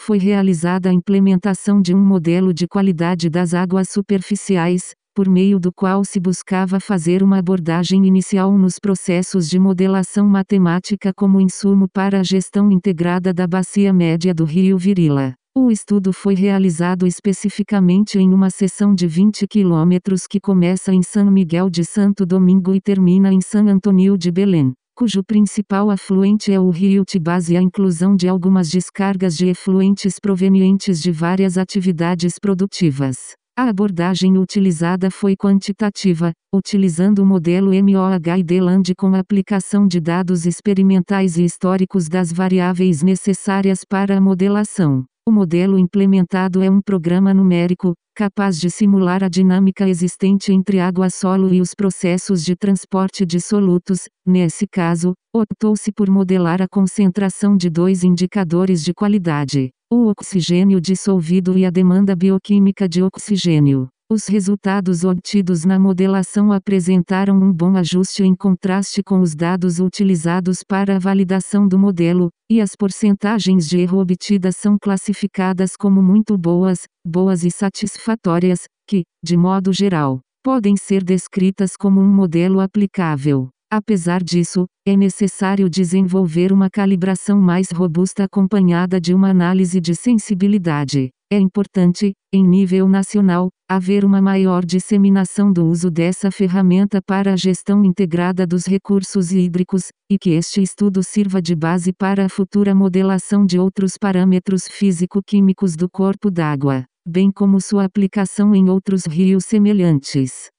foi realizada a implementação de um modelo de qualidade das águas superficiais, por meio do qual se buscava fazer uma abordagem inicial nos processos de modelação matemática como insumo para a gestão integrada da bacia média do rio Virila. O estudo foi realizado especificamente em uma seção de 20 quilômetros que começa em São Miguel de Santo Domingo e termina em San Antonio de Belém, cujo principal afluente é o rio Tibás, e a inclusão de algumas descargas de efluentes provenientes de várias atividades produtivas. A abordagem utilizada foi quantitativa, utilizando o modelo MOHD-LAND com aplicação de dados experimentais e históricos das variáveis necessárias para a modelação. O modelo implementado é um programa numérico, capaz de simular a dinâmica existente entre água-solo e os processos de transporte de solutos. Nesse caso, optou-se por modelar a concentração de dois indicadores de qualidade: o oxigênio dissolvido e a demanda bioquímica de oxigênio. Os resultados obtidos na modelação apresentaram um bom ajuste em contraste com os dados utilizados para a validação do modelo, e as porcentagens de erro obtidas são classificadas como muito boas, boas e satisfatórias, que, de modo geral, podem ser descritas como um modelo aplicável. Apesar disso, é necessário desenvolver uma calibração mais robusta acompanhada de uma análise de sensibilidade. É importante, em nível nacional, haver uma maior disseminação do uso dessa ferramenta para a gestão integrada dos recursos hídricos, e que este estudo sirva de base para a futura modelação de outros parâmetros físico-químicos do corpo d'água, bem como sua aplicação em outros rios semelhantes.